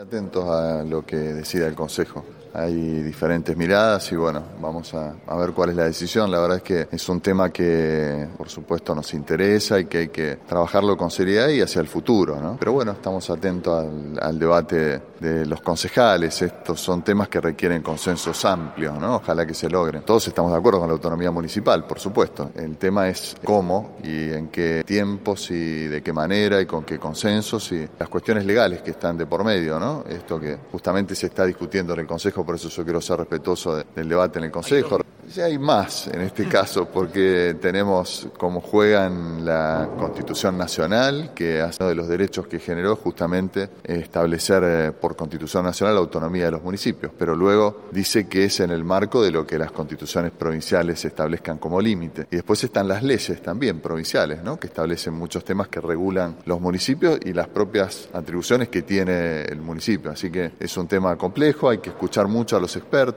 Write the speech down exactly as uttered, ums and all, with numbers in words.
Atentos a lo que decida el Consejo. Hay diferentes miradas y bueno, vamos a, a ver cuál es la decisión. La verdad es que es un tema que por supuesto nos interesa y que hay que trabajarlo con seriedad y hacia el futuro, ¿no? Pero bueno, estamos atentos al, al debate de los concejales. Estos son temas que requieren consensos amplios, ¿no? Ojalá que se logren. Todos estamos de acuerdo con la autonomía municipal, por supuesto. El tema es cómo y en qué tiempos y de qué manera y con qué consensos y las cuestiones legales que están de por medio, ¿no? Esto que justamente se está discutiendo en el Consejo, por eso yo quiero ser respetuoso de, del debate en el Consejo. Ya hay más en este caso, porque tenemos cómo juegan la Constitución Nacional, que es uno de los derechos que generó justamente establecer eh, por Constitución Nacional la autonomía de los municipios, pero luego dice que es en el marco de lo que las constituciones provinciales establezcan como límite. Y después están las leyes también provinciales, ¿no?, que establecen muchos temas que regulan los municipios y las propias atribuciones que tiene el municipio. Así que es un tema complejo, hay que escuchar mucho a los expertos.